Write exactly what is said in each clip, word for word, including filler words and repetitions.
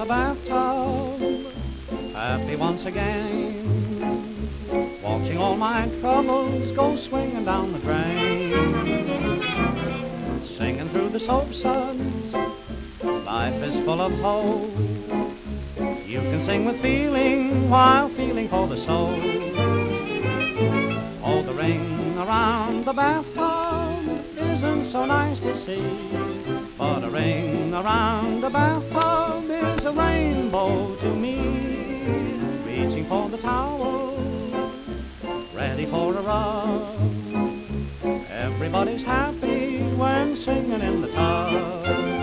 bathtub, happy once again, watching all my troubles go swinging down the drain. Singing through the soap suds, life is full of hope. You can sing with feeling while feeling for the soul. Oh, the ring around the bathtub isn't so nice to see, but a ring around the bathtub is a rainbow to me. Reaching for the towel, ready for a rub. Everybody's happy when singing in the tub.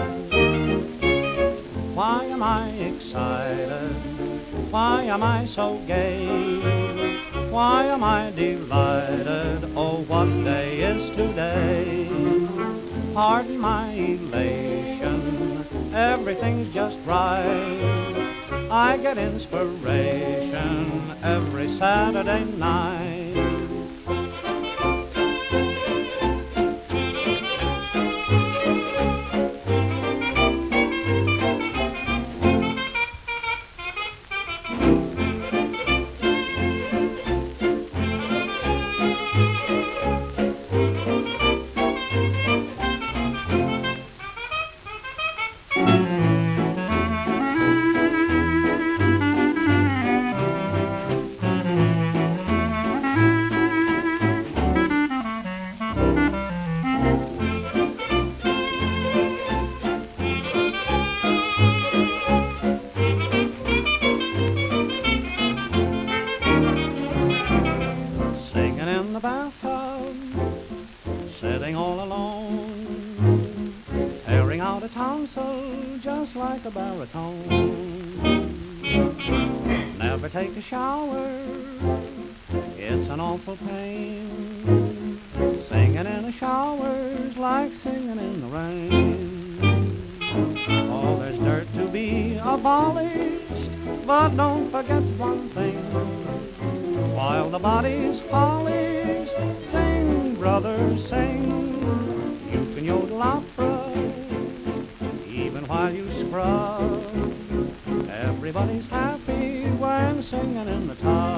Why am I excited? Why am I so gay? Why am I delighted? Oh, what day is today? Pardon my elation, everything's just right. I get inspiration every Saturday night. Bathtub, sitting all alone, tearing out a tonsil just like a baritone. Never take a shower, it's an awful pain. Singing in a shower's like singing in the rain. Oh, there's dirt to be abolished, but don't forget one thing. While the body's polished, sing, brother, sing. You can yodel opera, even while you scrub. Everybody's happy when singing in the tub.